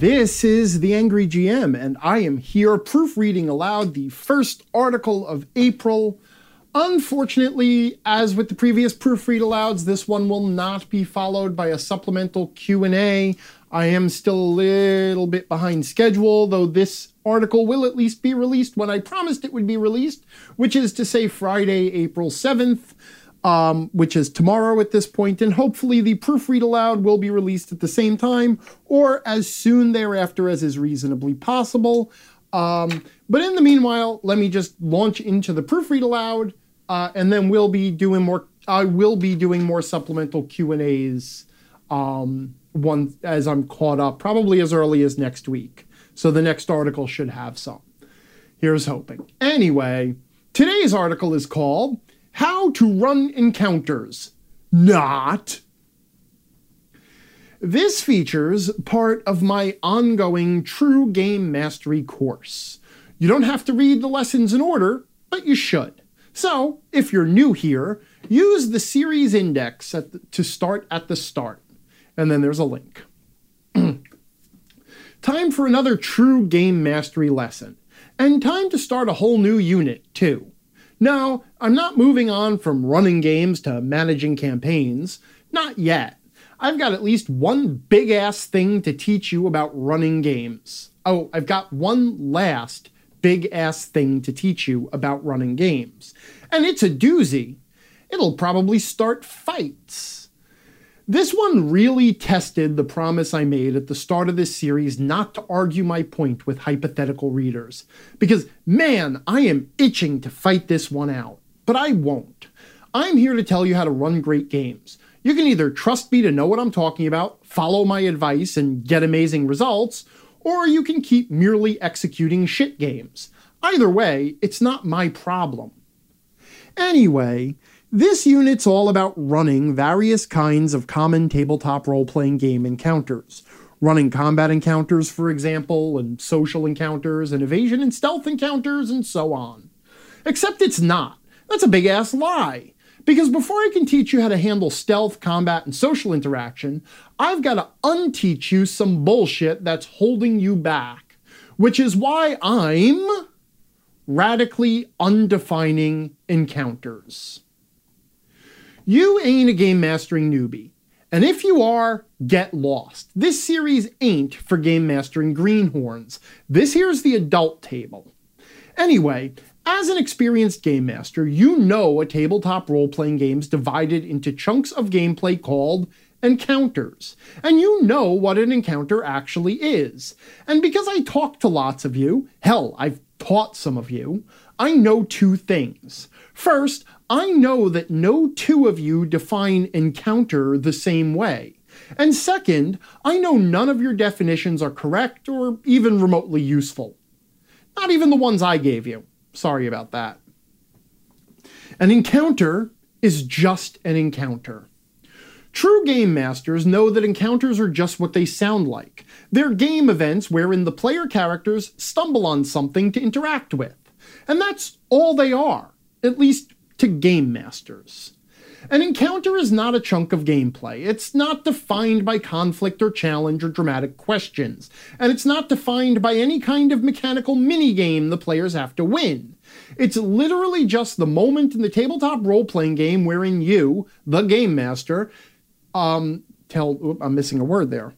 This is The Angry GM, and I am here proofreading aloud the first article of April. Unfortunately, as with the previous proofread alouds, this one will not be followed by a supplemental Q&A. I am still a little bit behind schedule, though this article will at least be released when I promised it would be released, which is to say Friday, April 7th. Which is tomorrow at this point, and hopefully the proofread aloud will be released at the same time or as soon thereafter as is reasonably possible. But in the meanwhile, let me just launch into the proofread aloud, and then I will be doing more supplemental Q&As as I'm caught up, probably as early as next week. So the next article should have some. Here's hoping. Anyway, today's article is called How to Run Encounters. Not. This features part of my ongoing True Game Mastery course. You don't have to read the lessons in order, but you should. So, if you're new here, use the series index to start at the start. And then there's a link. Time for another True Game Mastery lesson. And time to start a whole new unit, too. No, I'm not moving on from running games to managing campaigns. Not yet. I've got at least one big-ass thing to teach you about running games. Oh, I've got one last big-ass thing to teach you about running games. And it's a doozy. It'll probably start fights. This one really tested the promise I made at the start of this series not to argue my point with hypothetical readers. Because, man, I am itching to fight this one out. But I won't. I'm here to tell you how to run great games. You can either trust me to know what I'm talking about, follow my advice, and get amazing results, or you can keep merely executing shit games. Either way, it's not my problem. Anyway, this unit's all about running various kinds of common tabletop role-playing game encounters. Running combat encounters, for example, and social encounters, and evasion and stealth encounters, and so on. Except it's not. That's a big-ass lie. Because before I can teach you how to handle stealth, combat, and social interaction, I've got to unteach you some bullshit that's holding you back. Which is why I'm radically undefining encounters. You ain't a game mastering newbie. And if you are, get lost. This series ain't for game mastering greenhorns. This here's the adult table. Anyway, as an experienced game master, you know a tabletop role-playing game's divided into chunks of gameplay called encounters. And you know what an encounter actually is. And because I talk to lots of you, hell, I've taught some of you, I know two things. First, I know that no two of you define encounter the same way. And second, I know none of your definitions are correct or even remotely useful. Not even the ones I gave you. Sorry about that. An encounter is just an encounter. True game masters know that encounters are just what they sound like. They're game events wherein the player characters stumble on something to interact with. And that's all they are, at least to game masters. An encounter is not a chunk of gameplay. It's not defined by conflict or challenge or dramatic questions. And it's not defined by any kind of mechanical minigame the players have to win. It's literally just the moment in the tabletop role-playing game wherein you, the game master, I'm missing a word there.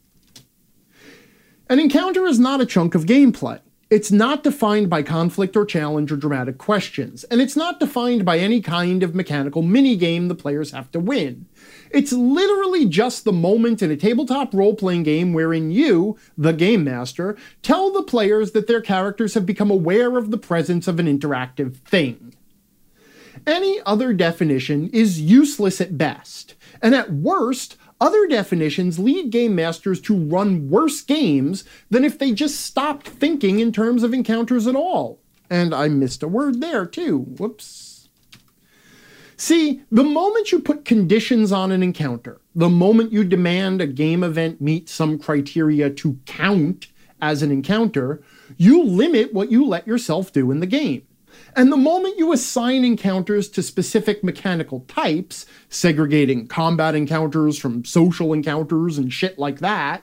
An encounter is not a chunk of gameplay. It's not defined by conflict or challenge or dramatic questions, and it's not defined by any kind of mechanical minigame the players have to win. It's literally just the moment in a tabletop role-playing game wherein you, the game master, tell the players that their characters have become aware of the presence of an interactive thing. Any other definition is useless at best, and at worst, other definitions lead game masters to run worse games than if they just stopped thinking in terms of encounters at all. And I missed a word there too. Whoops. See, the moment you put conditions on an encounter, the moment you demand a game event meet some criteria to count as an encounter, you limit what you let yourself do in the game. And the moment you assign encounters to specific mechanical types, segregating combat encounters from social encounters and shit like that,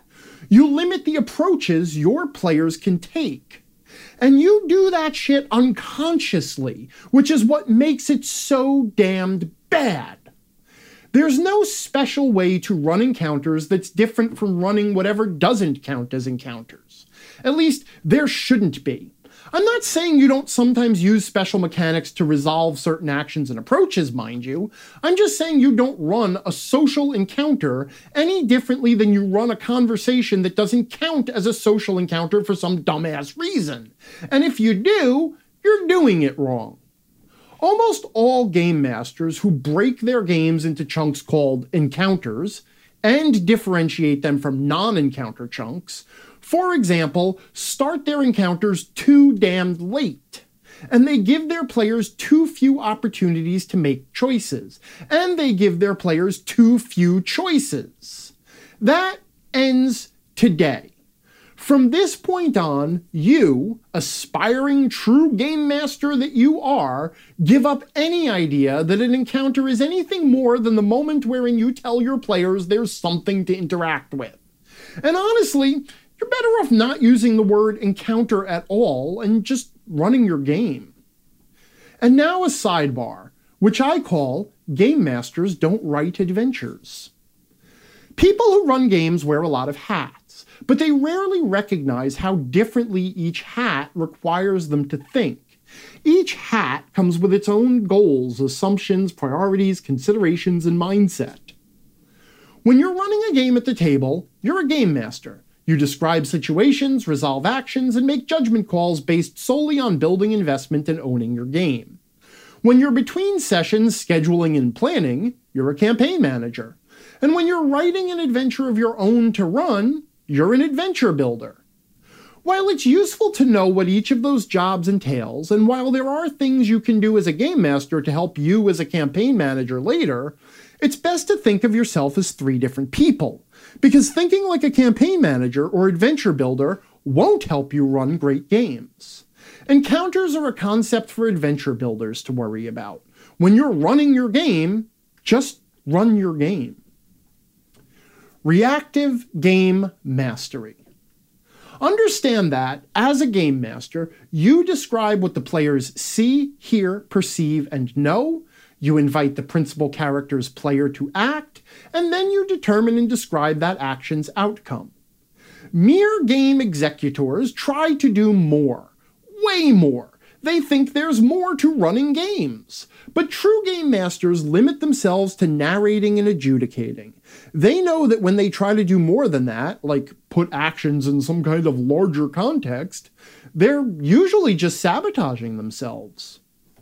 You limit the approaches your players can take. And you do that shit unconsciously, which is what makes it so damned bad. There's no special way to run encounters that's different from running whatever doesn't count as encounters. At least, there shouldn't be. I'm not saying you don't sometimes use special mechanics to resolve certain actions and approaches, mind you. I'm just saying you don't run a social encounter any differently than you run a conversation that doesn't count as a social encounter for some dumbass reason. And if you do, you're doing it wrong. Almost all game masters who break their games into chunks called encounters and differentiate them from non-encounter chunks, for example, start their encounters too damned late, and they give their players too few opportunities to make choices, and they give their players too few choices. That ends today. From this point on, you, aspiring true game master that you are, give up any idea that an encounter is anything more than the moment wherein you tell your players there's something to interact with. And honestly, you're better off not using the word encounter at all and just running your game. And now a sidebar, which I call Game Masters Don't Write Adventures. People who run games wear a lot of hats, but they rarely recognize how differently each hat requires them to think. Each hat comes with its own goals, assumptions, priorities, considerations, and mindset. When you're running a game at the table, you're a game master. You describe situations, resolve actions, and make judgment calls based solely on building investment and owning your game. When you're between sessions, scheduling and planning, you're a campaign manager. And when you're writing an adventure of your own to run, you're an adventure builder. While it's useful to know what each of those jobs entails, and while there are things you can do as a game master to help you as a campaign manager later, it's best to think of yourself as three different people, because thinking like a campaign manager or adventure builder won't help you run great games. Encounters are a concept for adventure builders to worry about. When you're running your game, just run your game. Reactive game mastery. Understand that, as a game master, you describe what the players see, hear, perceive, and know. You invite the principal character's player to act, and then you determine and describe that action's outcome. Mere game executors try to do more, way more. They think there's more to running games. But true game masters limit themselves to narrating and adjudicating. They know that when they try to do more than that, like put actions in some kind of larger context, they're usually just sabotaging themselves.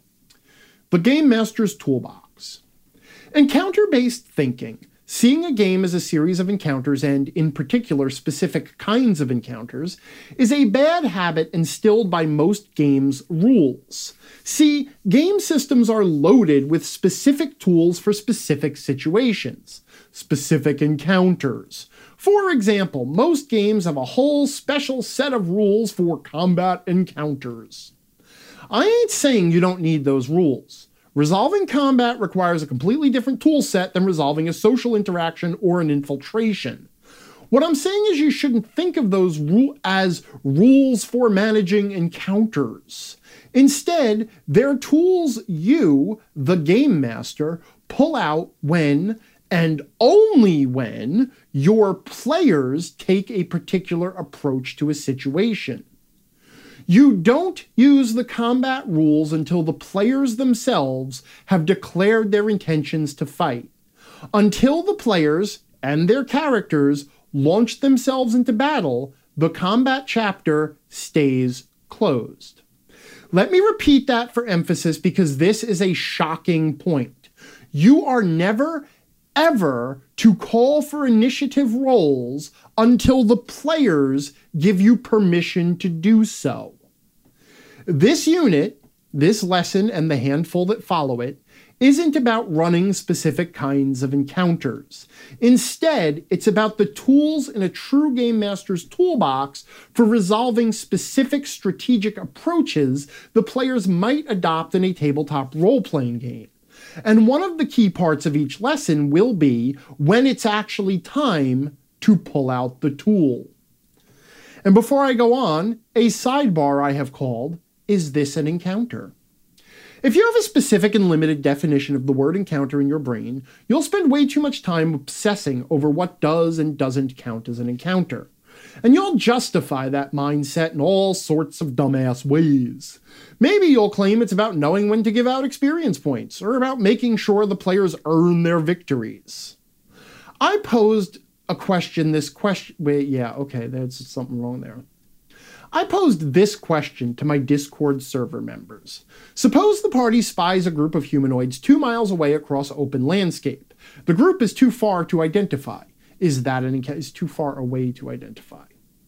The Game Master's Toolbox. Encounter-based thinking, seeing a game as a series of encounters and, in particular, specific kinds of encounters, is a bad habit instilled by most games' rules. See, game systems are loaded with specific tools for specific situations, specific encounters. For example, most games have a whole special set of rules for combat encounters. I ain't saying you don't need those rules. Resolving combat requires a completely different tool set than resolving a social interaction or an infiltration. What I'm saying is you shouldn't think of those as rules for managing encounters. Instead, they're tools you, the game master, pull out when, and only when, your players take a particular approach to a situation. You don't use the combat rules until the players themselves have declared their intentions to fight. Until the players and their characters launch themselves into battle, the combat chapter stays closed. Let me repeat that for emphasis because this is a shocking point. You are never, ever to call for initiative rolls until the players give you permission to do so. This unit, this lesson, and the handful that follow it, isn't about running specific kinds of encounters. Instead, it's about the tools in a true game master's toolbox for resolving specific strategic approaches the players might adopt in a tabletop role-playing game. And one of the key parts of each lesson will be when it's actually time to pull out the tool. And before I go on, a sidebar I have called, Is This an Encounter? If you have a specific and limited definition of the word encounter in your brain, you'll spend way too much time obsessing over what does and doesn't count as an encounter. And you'll justify that mindset in all sorts of dumbass ways. Maybe you'll claim it's about knowing when to give out experience points, or about making sure the players earn their victories. I posed a question, there's something wrong there. I posed this question to my Discord server members. Suppose the party spies a group of humanoids 2 miles away across open landscape. The group is too far to identify. Is too far away to identify?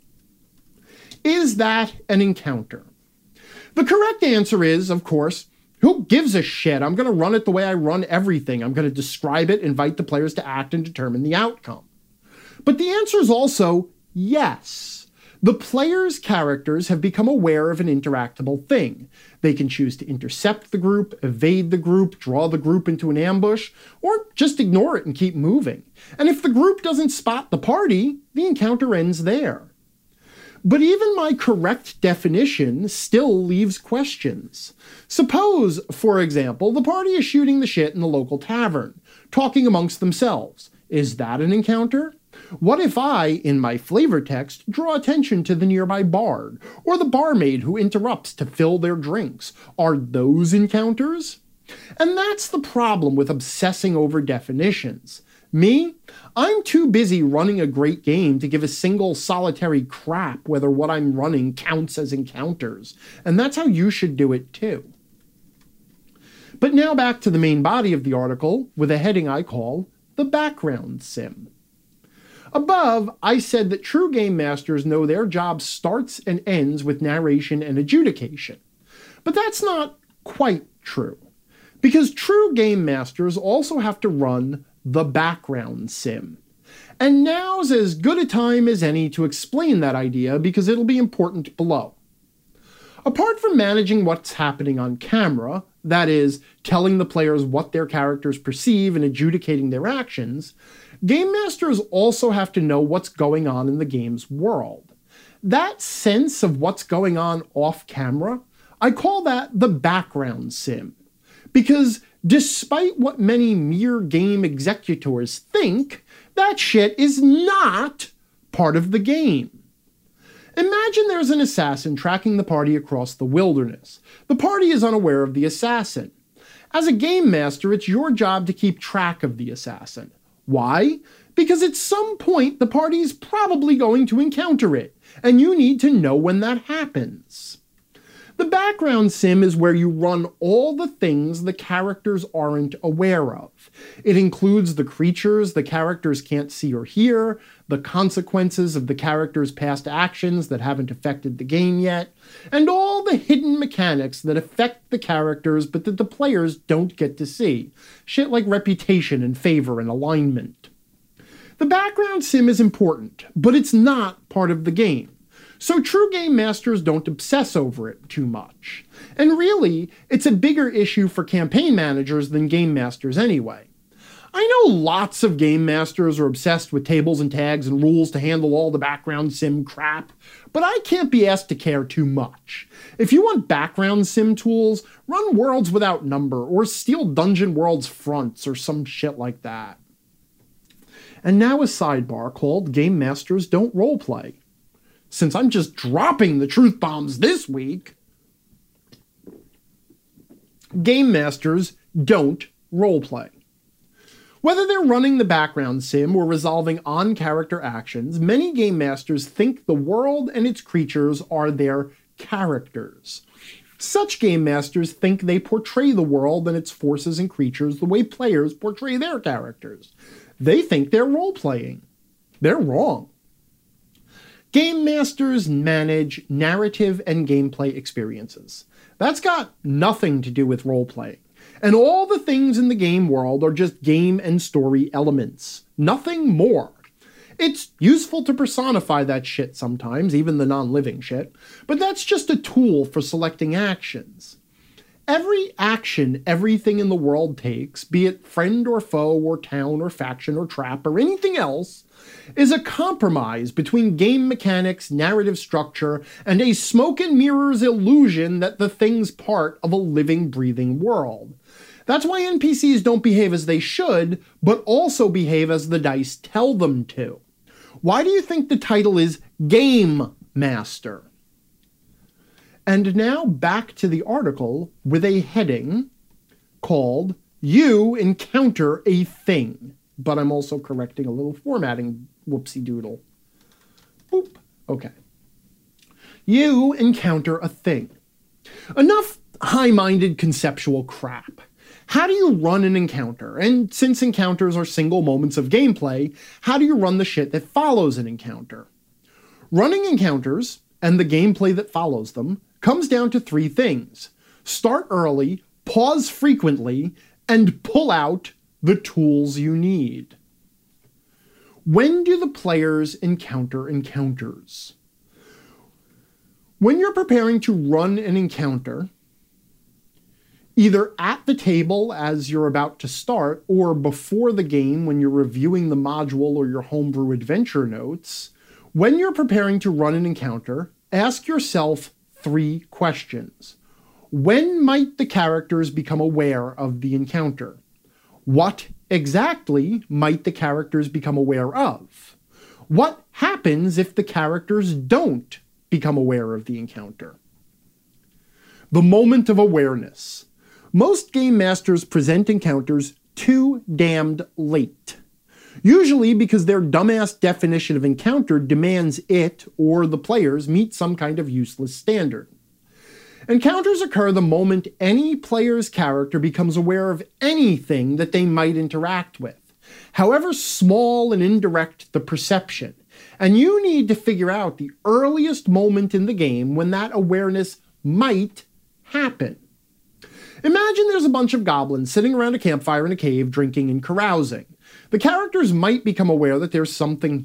Is that an encounter? The correct answer is, of course, who gives a shit? I'm going to run it the way I run everything. I'm going to describe it, invite the players to act, and determine the outcome. But the answer is also yes. The players' characters have become aware of an interactable thing. They can choose to intercept the group, evade the group, draw the group into an ambush, or just ignore it and keep moving. And if the group doesn't spot the party, the encounter ends there. But even my correct definition still leaves questions. Suppose, for example, the party is shooting the shit in the local tavern, talking amongst themselves. Is that an encounter? What if I, in my flavor text, draw attention to the nearby bard, or the barmaid who interrupts to fill their drinks? Are those encounters? And that's the problem with obsessing over definitions. Me? I'm too busy running a great game to give a single solitary crap whether what I'm running counts as encounters, and that's how you should do it too. But now back to the main body of the article, with a heading I call, The Background Sim. Above, I said that true game masters know their job starts and ends with narration and adjudication. But that's not quite true, because true game masters also have to run the background sim. And now's as good a time as any to explain that idea, because it'll be important below. Apart from managing what's happening on camera, that is, telling the players what their characters perceive and adjudicating their actions, game masters also have to know what's going on in the game's world. That sense of what's going on off camera, I call that the background sim. Because despite what many mere game executors think, that shit is not part of the game. Imagine there's an assassin tracking the party across the wilderness. The party is unaware of the assassin. As a game master, it's your job to keep track of the assassin. Why? Because at some point the party's probably going to encounter it, and you need to know when that happens. The background sim is where you run all the things the characters aren't aware of. It includes the creatures the characters can't see or hear, the consequences of the characters' past actions that haven't affected the game yet, and all the hidden mechanics that affect the characters but that the players don't get to see. Shit like reputation and favor and alignment. The background sim is important, but it's not part of the game. So true game masters don't obsess over it too much. And really, it's a bigger issue for campaign managers than game masters anyway. I know lots of game masters are obsessed with tables and tags and rules to handle all the background sim crap, but I can't be asked to care too much. If you want background sim tools, run Worlds Without Number or steal Dungeon World's fronts or some shit like that. And now a sidebar called Game Masters Don't Roleplay. Since I'm just dropping the truth bombs this week, game masters don't roleplay. Whether they're running the background sim or resolving on-character actions, many game masters think the world and its creatures are their characters. Such game masters think they portray the world and its forces and creatures the way players portray their characters. They think they're role-playing. They're wrong. Game masters manage narrative and gameplay experiences. That's got nothing to do with role-playing. And all the things in the game world are just game and story elements. Nothing more. It's useful to personify that shit sometimes, even the non-living shit, but that's just a tool for selecting actions. Every action everything in the world takes, be it friend or foe or town or faction or trap or anything else, is a compromise between game mechanics, narrative structure, and a smoke and mirrors illusion that the thing's part of a living, breathing world. That's why NPCs don't behave as they should, but also behave as the dice tell them to. Why do you think the title is Game Master? And now back to the article with a heading called You Encounter a Thing. But I'm also correcting a little formatting whoopsie doodle. Boop. Okay. You encounter a thing. Enough high-minded conceptual crap. How do you run an encounter? And since encounters are single moments of gameplay, how do you run the shit that follows an encounter? Running encounters, and the gameplay that follows them, comes down to three things. Start early, pause frequently, and pull out the tools you need. When do the players encounter encounters? When you're preparing to run an encounter, either at the table as you're about to start, or before the game when you're reviewing the module or your homebrew adventure notes, when you're preparing to run an encounter, ask yourself three questions. When might the characters become aware of the encounter? What exactly might the characters become aware of? What happens if the characters don't become aware of the encounter? The moment of awareness. Most game masters present encounters too damned late. Usually because their dumbass definition of encounter demands it or the players meet some kind of useless standard. Encounters occur the moment any player's character becomes aware of anything that they might interact with, however small and indirect the perception, and you need to figure out the earliest moment in the game when that awareness might happen. Imagine there's a bunch of goblins sitting around a campfire in a cave drinking and carousing. The characters might become aware that there's something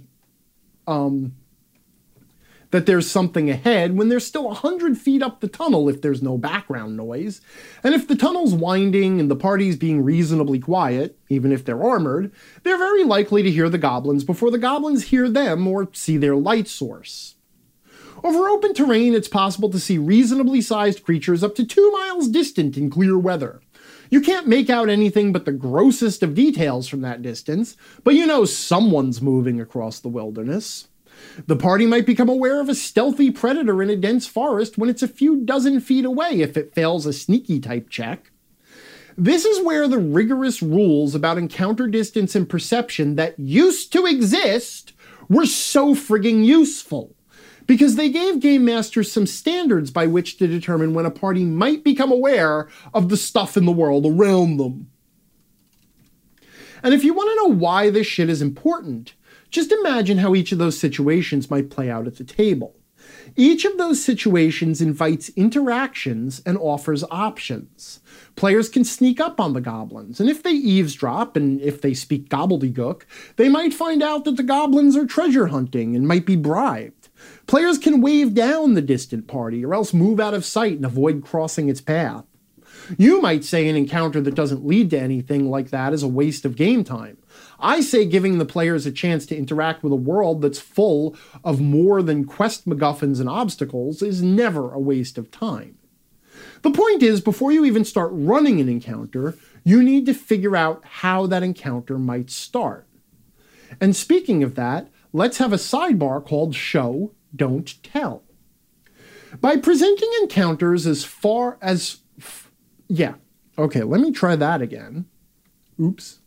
ahead when they're still 100 feet up the tunnel if there's no background noise. And if the tunnel's winding and the party's being reasonably quiet, even if they're armored, they're very likely to hear the goblins before the goblins hear them or see their light source. Over open terrain, it's possible to see reasonably sized creatures up to 2 miles distant in clear weather. You can't make out anything but the grossest of details from that distance, but you know someone's moving across the wilderness. The party might become aware of a stealthy predator in a dense forest when it's a few dozen feet away if it fails a sneaky type check. This is where the rigorous rules about encounter distance and perception that used to exist were so frigging useful, because they gave game masters some standards by which to determine when a party might become aware of the stuff in the world around them. And if you want to know why this shit is important, just imagine how each of those situations might play out at the table. Each of those situations invites interactions and offers options. Players can sneak up on the goblins, and if they eavesdrop and if they speak gobbledygook, they might find out that the goblins are treasure hunting and might be bribed. Players can wave down the distant party or else move out of sight and avoid crossing its path. You might say an encounter that doesn't lead to anything like that is a waste of game time. I say giving the players a chance to interact with a world that's full of more than quest MacGuffins and obstacles is never a waste of time. The point is, before you even start running an encounter, you need to figure out how that encounter might start. And speaking of that, let's have a sidebar called Show, Don't Tell. By presenting encounters as far as... Okay, let me try that again. Oops.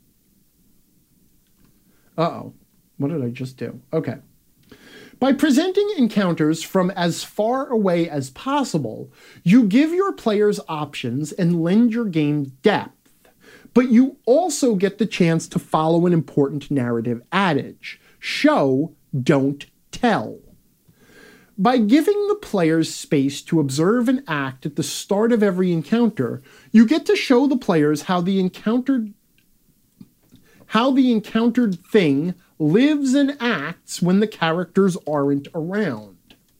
Uh-oh. What did I just do? Okay. By presenting encounters from as far away as possible, you give your players options and lend your game depth. But you also get the chance to follow an important narrative adage. Show, don't tell. By giving the players space to observe and act at the start of every encounter, you get to show the players how the encountered thing lives and acts when the characters aren't around.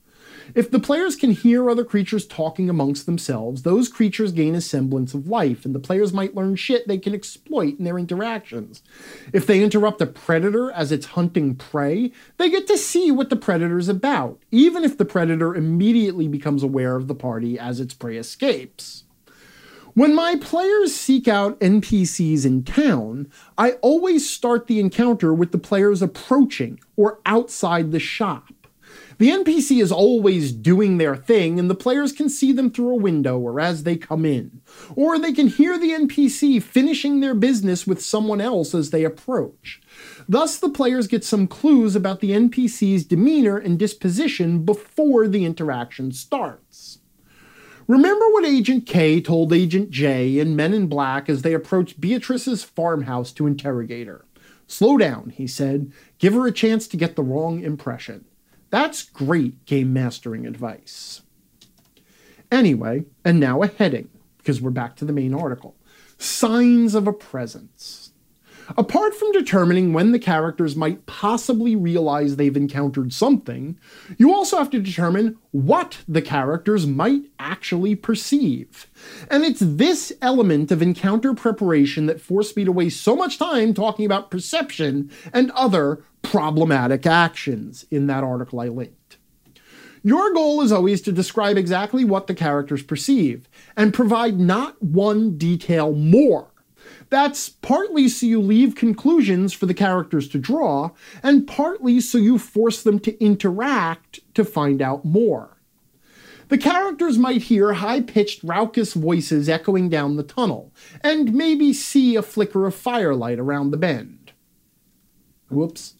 If the players can hear other creatures talking amongst themselves, those creatures gain a semblance of life, and the players might learn shit they can exploit in their interactions. If they interrupt a predator as it's hunting prey, they get to see what the predator's about, even if the predator immediately becomes aware of the party as its prey escapes. When my players seek out NPCs in town, I always start the encounter with the players approaching or outside the shop. The NPC is always doing their thing, and the players can see them through a window or as they come in. Or they can hear the NPC finishing their business with someone else as they approach. Thus, the players get some clues about the NPC's demeanor and disposition before the interaction starts. Remember what Agent K told Agent J and Men in Black as they approached Beatrice's farmhouse to interrogate her. "Slow down," he said. "Give her a chance to get the wrong impression." That's great game mastering advice. Anyway, and now a heading, because we're back to the main article. Signs of a presence. Apart from determining when the characters might possibly realize they've encountered something, you also have to determine what the characters might actually perceive. And it's this element of encounter preparation that forced me to waste so much time talking about perception and other problematic actions in that article I linked. Your goal is always to describe exactly what the characters perceive, and provide not one detail more. That's partly so you leave conclusions for the characters to draw, and partly so you force them to interact to find out more. The characters might hear high-pitched, raucous voices echoing down the tunnel, and maybe see a flicker of firelight around the bend. Whoops.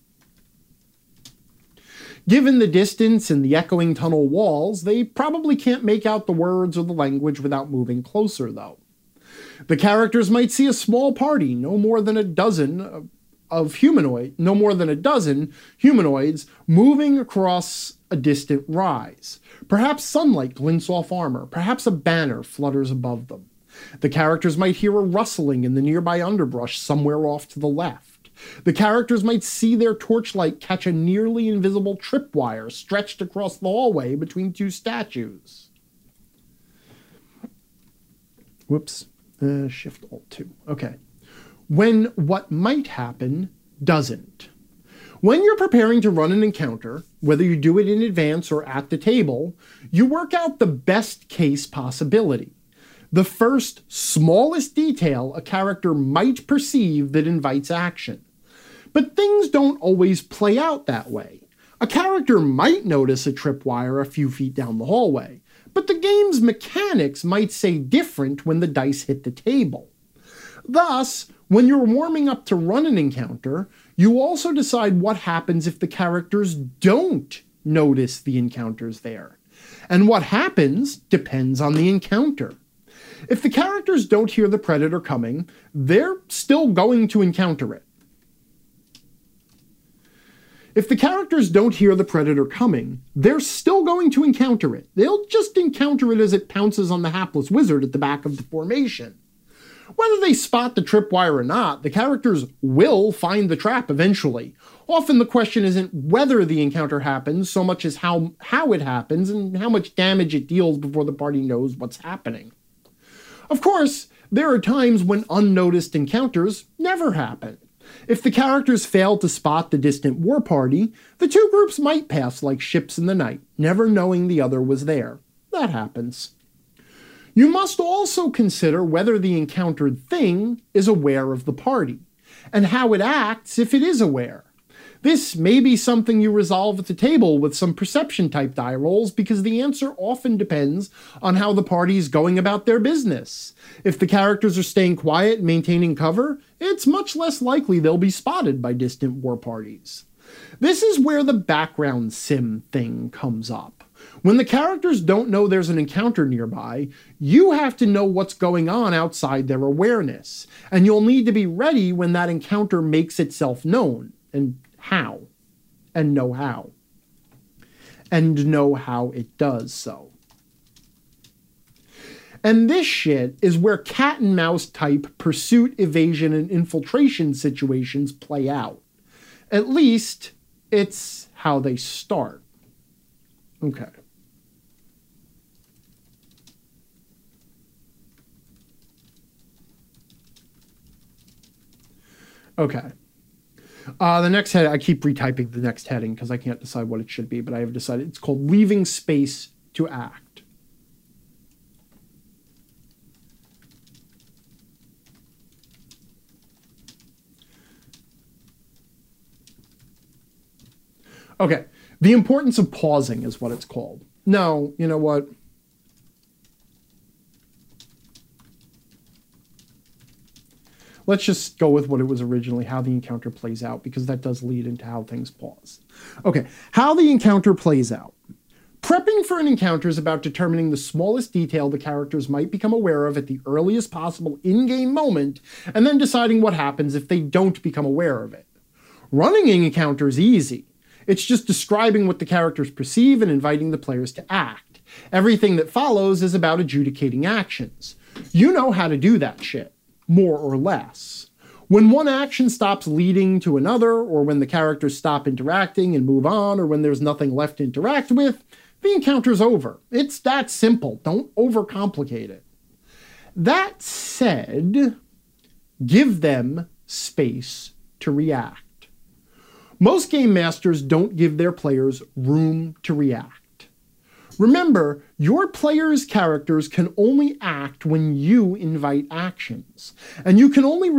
Given the distance and the echoing tunnel walls, they probably can't make out the words or the language without moving closer, though. The characters might see a small party, no more than a dozen humanoids moving across a distant rise. Perhaps sunlight glints off armor, perhaps a banner flutters above them. The characters might hear a rustling in the nearby underbrush somewhere off to the left. The characters might see their torchlight catch a nearly invisible tripwire stretched across the hallway between two statues. Whoops. Shift Alt 2. Okay. When what might happen doesn't. When you're preparing to run an encounter, whether you do it in advance or at the table, you work out the best case possibility. The first, smallest detail a character might perceive that invites action. But things don't always play out that way. A character might notice a tripwire a few feet down the hallway, but the game's mechanics might say different when the dice hit the table. Thus, when you're warming up to run an encounter, you also decide what happens if the characters don't notice the encounters there. And what happens depends on the encounter. If the characters don't hear the predator coming, they're still going to encounter it. If the characters don't hear the predator coming, they're still going to encounter it. They'll just encounter it as it pounces on the hapless wizard at the back of the formation. Whether they spot the tripwire or not, the characters will find the trap eventually. Often the question isn't whether the encounter happens so much as how it happens and how much damage it deals before the party knows what's happening. Of course, there are times when unnoticed encounters never happen. If the characters fail to spot the distant war party, the two groups might pass like ships in the night, never knowing the other was there. That happens. You must also consider whether the encountered thing is aware of the party, and how it acts if it is aware. This may be something you resolve at the table with some perception-type die rolls, because the answer often depends on how the party is going about their business. If the characters are staying quiet and maintaining cover, it's much less likely they'll be spotted by distant war parties. This is where the background sim thing comes up. When the characters don't know there's an encounter nearby, you have to know what's going on outside their awareness, and you'll need to be ready when that encounter makes itself known, and how, and know how it does so. And this shit is where cat and mouse type pursuit, evasion, and infiltration situations play out. At least, it's how they start. Okay. Okay. The next head, I keep retyping the next heading because I can't decide what it should be, but I have decided it's called Leaving Space to Act. Okay. The importance of pausing is what it's called. No, you know what? Let's just go with what it was originally, how the encounter plays out, because that does lead into how things pause. Okay, how the encounter plays out. Prepping for an encounter is about determining the smallest detail the characters might become aware of at the earliest possible in-game moment, and then deciding what happens if they don't become aware of it. Running an encounter is easy. It's just describing what the characters perceive and inviting the players to act. Everything that follows is about adjudicating actions. You know how to do that shit. More or less. When one action stops leading to another, or when the characters stop interacting and move on, or when there's nothing left to interact with, the encounter's over. It's that simple. Don't overcomplicate it. That said, give them space to react. Most game masters don't give their players room to react. Remember, your players' characters can only act when you invite actions, and they can only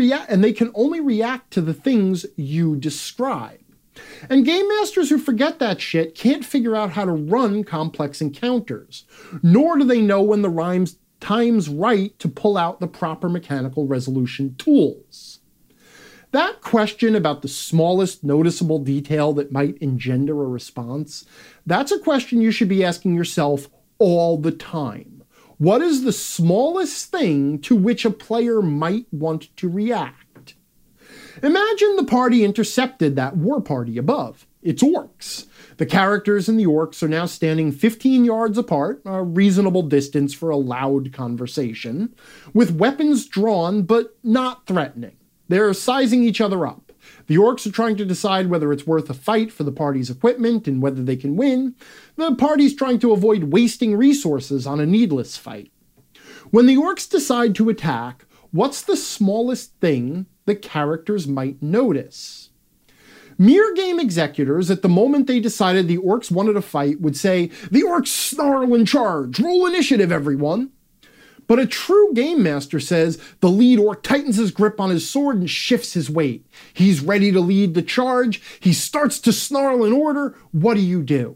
react to the things you describe. And game masters who forget that shit can't figure out how to run complex encounters, nor do they know when the time's right to pull out the proper mechanical resolution tools. That question about the smallest noticeable detail that might engender a response, that's a question you should be asking yourself all the time. What is the smallest thing to which a player might want to react? Imagine the party intercepted that war party above. It's orcs. The characters and the orcs are now standing 15 yards apart, a reasonable distance for a loud conversation, with weapons drawn but not threatening. They're sizing each other up. The orcs are trying to decide whether it's worth a fight for the party's equipment and whether they can win. The party's trying to avoid wasting resources on a needless fight. When the orcs decide to attack, what's the smallest thing the characters might notice? Mere game executors, at the moment they decided the orcs wanted a fight, would say, "The orcs snarl and charge! Roll initiative, everyone!" But a true game master says the lead orc tightens his grip on his sword and shifts his weight. He's ready to lead the charge. He starts to snarl in order. What do?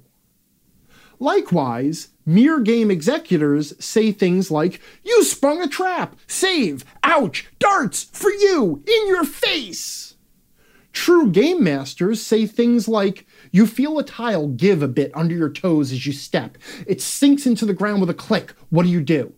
Likewise, mere game executors say things like, "You sprung a trap! Save! Ouch! Darts! For you! In your face!" True game masters say things like, "You feel a tile give a bit under your toes as you step. It sinks into the ground with a click. What do?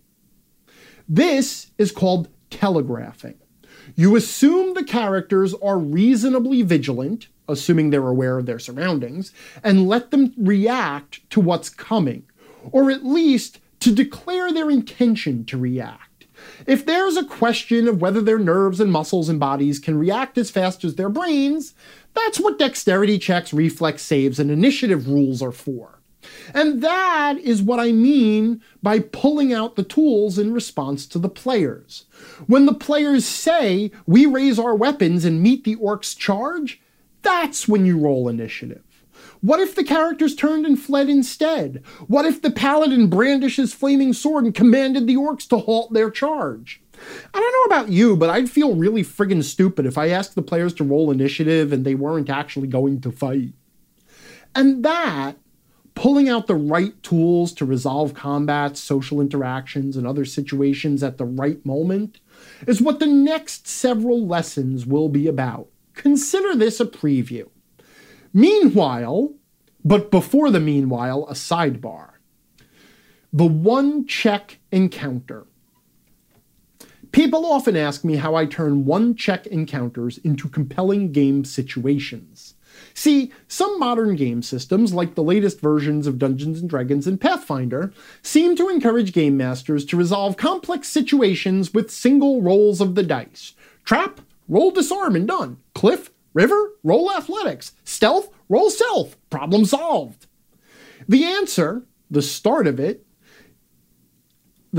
This is called telegraphing. You assume the characters are reasonably vigilant, assuming they're aware of their surroundings, and let them react to what's coming, or at least to declare their intention to react. If there's a question of whether their nerves and muscles and bodies can react as fast as their brains, that's what dexterity checks, reflex saves, and initiative rules are for. And that is what I mean by pulling out the tools in response to the players. When the players say, "We raise our weapons and meet the orcs' charge," that's when you roll initiative. What if the characters turned and fled instead? What if the paladin brandished his flaming sword and commanded the orcs to halt their charge? I don't know about you, but I'd feel really friggin' stupid if I asked the players to roll initiative and they weren't actually going to fight. And that, pulling out the right tools to resolve combat, social interactions, and other situations at the right moment, is what the next several lessons will be about. Consider this a preview. Meanwhile, but before the meanwhile, a sidebar. The one-check encounter. People often ask me how I turn one-check encounters into compelling game situations. See, some modern game systems, like the latest versions of Dungeons & Dragons and Pathfinder, seem to encourage game masters to resolve complex situations with single rolls of the dice. Trap, roll disarm and done. Cliff, river, roll athletics. Stealth, roll stealth. Problem solved. The answer, the start of it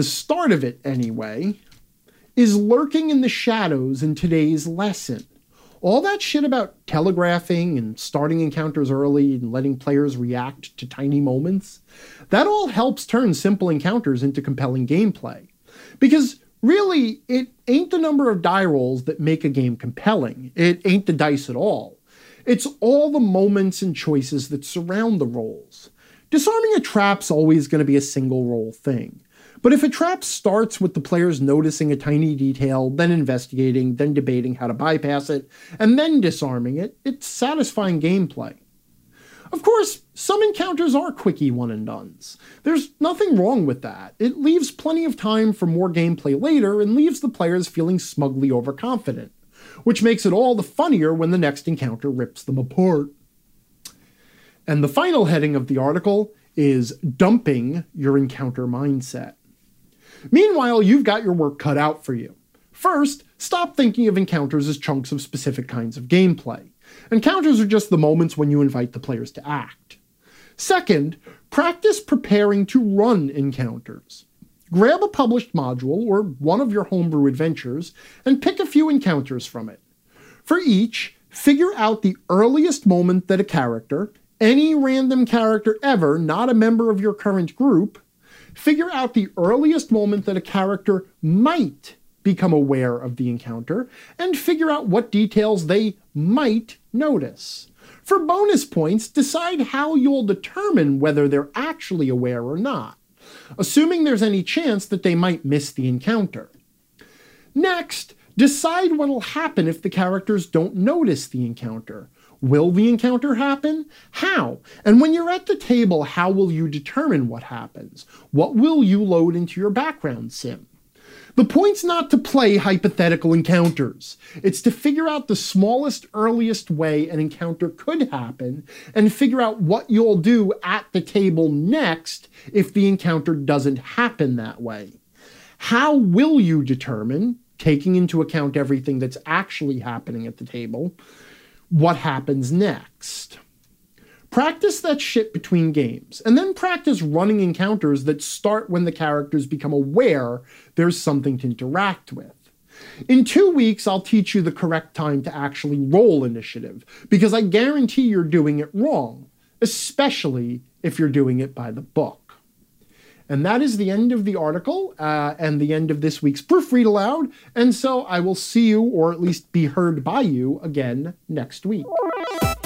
anyway, is lurking in the shadows in today's lesson. All that shit about telegraphing and starting encounters early and letting players react to tiny moments, that all helps turn simple encounters into compelling gameplay. Because really, it ain't the number of die rolls that make a game compelling. It ain't the dice at all. It's all the moments and choices that surround the rolls. Disarming a trap's always going to be a single roll thing. But if a trap starts with the players noticing a tiny detail, then investigating, then debating how to bypass it, and then disarming it, it's satisfying gameplay. Of course, some encounters are quickie one-and-dones. There's nothing wrong with that. It leaves plenty of time for more gameplay later and leaves the players feeling smugly overconfident, which makes it all the funnier when the next encounter rips them apart. And the final heading of the article is dumping your encounter mindset. Meanwhile, you've got your work cut out for you. First, stop thinking of encounters as chunks of specific kinds of gameplay. Encounters are just the moments when you invite the players to act. Second, practice preparing to run encounters. Grab a published module or one of your homebrew adventures and pick a few encounters from it. For each, figure out the earliest moment that a character, any random character ever not a member of your current group, figure out the earliest moment that a character might become aware of the encounter, and figure out what details they might notice. For bonus points, decide how you'll determine whether they're actually aware or not, assuming there's any chance that they might miss the encounter. Next, decide what'll happen if the characters don't notice the encounter. Will the encounter happen? How? And when you're at the table, how will you determine what happens? What will you load into your background sim? The point's not to play hypothetical encounters. It's to figure out the smallest, earliest way an encounter could happen and figure out what you'll do at the table next if the encounter doesn't happen that way. How will you determine, taking into account everything that's actually happening at the table, what happens next? Practice that shit between games, and then practice running encounters that start when the characters become aware there's something to interact with. In 2 weeks, I'll teach you the correct time to actually roll initiative, because I guarantee you're doing it wrong, especially if you're doing it by the book. And that is the end of the article and the end of this week's Proofread Aloud, and so I will see you, or at least be heard by you, again next week.